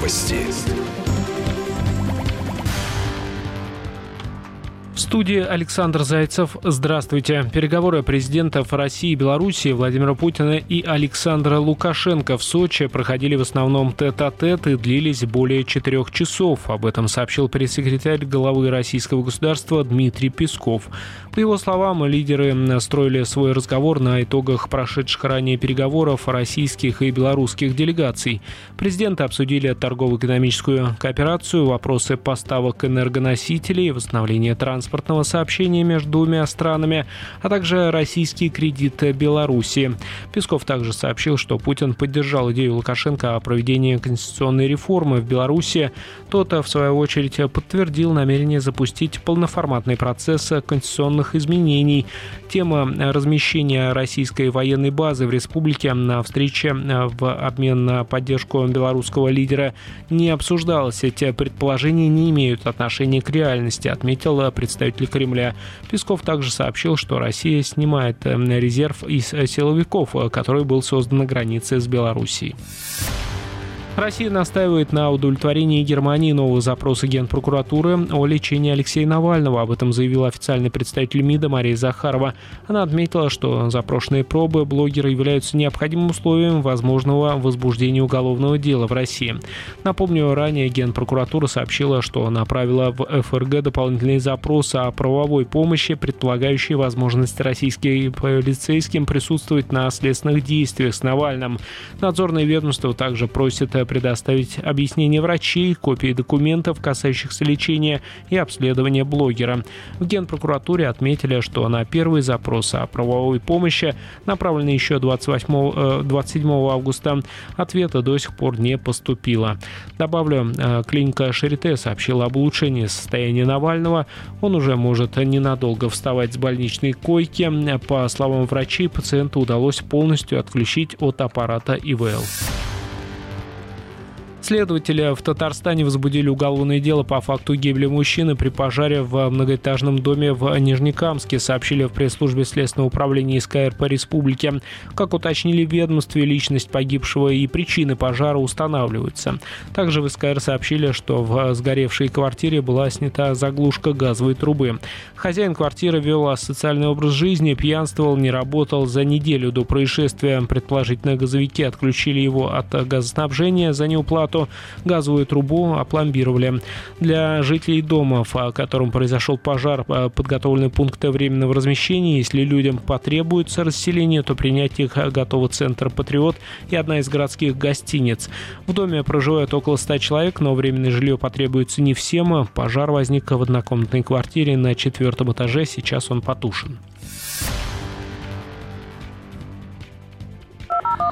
Новости. В студии Александр Зайцев. Здравствуйте. Переговоры президентов России и Беларуси Владимира Путина и Александра Лукашенко в Сочи проходили в основном тет-а-тет и длились более 4 часов. Об этом сообщил пресс-секретарь главы российского государства Дмитрий Песков. По его словам, лидеры строили свой разговор на итогах прошедших ранее переговоров российских и белорусских делегаций. Президенты обсудили торгово-экономическую кооперацию, вопросы поставок энергоносителей, восстановление транспортного сообщения между двумя странами, а также российский кредит Беларуси. Песков также сообщил, что Путин поддержал идею Лукашенко о проведении конституционной реформы в Беларуси. Тот, в свою очередь, подтвердил намерение запустить полноформатный процесс конституционных изменений. Тема размещения российской военной базы в республике на встрече в обмен на поддержку белорусского лидера не обсуждалась. Эти предположения не имеют отношения к реальности, отметил представитель Кремля. Песков также сообщил, что Россия снимает резерв из силовиков, который был создан на границе с Белоруссией. Россия настаивает на удовлетворении Германии нового запроса Генпрокуратуры о лечении Алексея Навального. Об этом заявила официальный представитель МИДа Мария Захарова. Она отметила, что запрошенные пробы блогера являются необходимым условием возможного возбуждения уголовного дела в России. Напомню, ранее Генпрокуратура сообщила, что направила в ФРГ дополнительный запрос о правовой помощи, предполагающий возможность российским полицейским присутствовать на следственных действиях с Навальным. Надзорное ведомство также просит предоставить объяснения врачей, копии документов, касающихся лечения и обследования блогера. В Генпрокуратуре отметили, что на первый запрос о правовой помощи, направленный еще 27 августа, ответа до сих пор не поступило. Добавлю, клиника Шарите сообщила об улучшении состояния Навального. Он уже может ненадолго вставать с больничной койки. По словам врачей, пациенту удалось полностью отключить от аппарата ИВЛ. Следователи в Татарстане возбудили уголовное дело по факту гибели мужчины при пожаре в многоэтажном доме в Нижнекамске, сообщили в пресс-службе Следственного управления СК РП Республики. Как уточнили в ведомстве, личность погибшего и причины пожара устанавливаются. Также в СКР сообщили, что в сгоревшей квартире была снята заглушка газовой трубы. Хозяин квартиры вел асоциальный образ жизни, пьянствовал, не работал. За неделю до происшествия предположительно газовики отключили его от газоснабжения за неуплату. Газовую трубу опломбировали. Для жителей дома, в котором произошел пожар, подготовлены пункты временного размещения. Если людям потребуется расселение, то принять их готовы центр «Патриот» и одна из городских гостиниц. В доме проживают около 100 человек, но временное жилье потребуется не всем. Пожар возник в однокомнатной квартире на 4-м этаже. Сейчас он потушен.